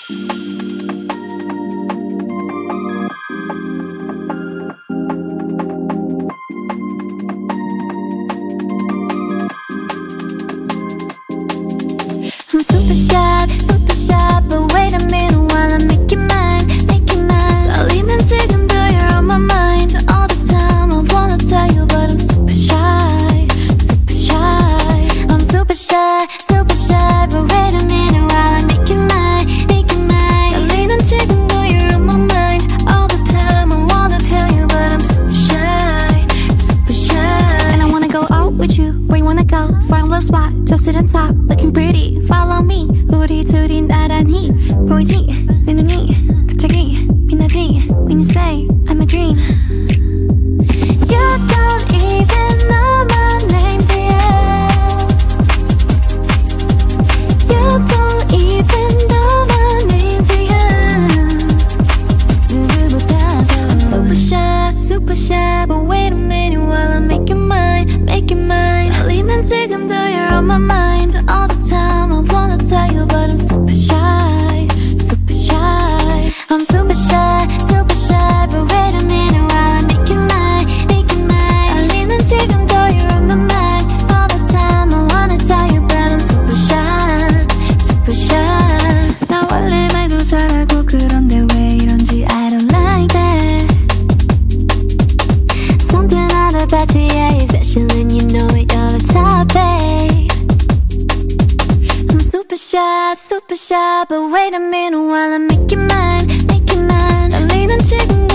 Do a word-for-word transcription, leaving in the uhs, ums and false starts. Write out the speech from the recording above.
I'm super shy, super shy, but wait a minute while I make you mine, make you mine. 떨리는 지금도 you're on my mind all the time. I wanna tell you, but I'm super shy, super shy. I'm super shy, super shy, but wait a minute while I make you mine, make you mine. 떨리는 지금도 you're on my mind all the time. I wanna tell you, but I'm super shy, super shy. And I wanna go out with you, where you wanna go? Find a little spot, just sit and talk, looking pretty. Follow me, 우리 둘이 나란히 보이지? 내 눈이 갑자기 빛나지? When you say I'm a dream. You don't even know my name, dear. You don't even know my name, dear. 누구보다도 I'm super shy, super shy, but wait a minute while I make you mine, make you mine. 떨리는 지금도 you're on my mind all the time. I wanna tell you, but I'm super shy, super shy. I'm super shy, super shy, but wait a minute while I make you mine, make you mine. 떨리는 지금도 you're on my mind all the time. I wanna tell you, but I'm super shy, super shy. 나 원래 말도 잘하고 그런데 왜 이런지 I don't like that. Something out about you, yeah, you're special and you know it, you're the top, babe. Super shy, super shy, but wait a minute while I make you mine, make you mine. 떨리는 지금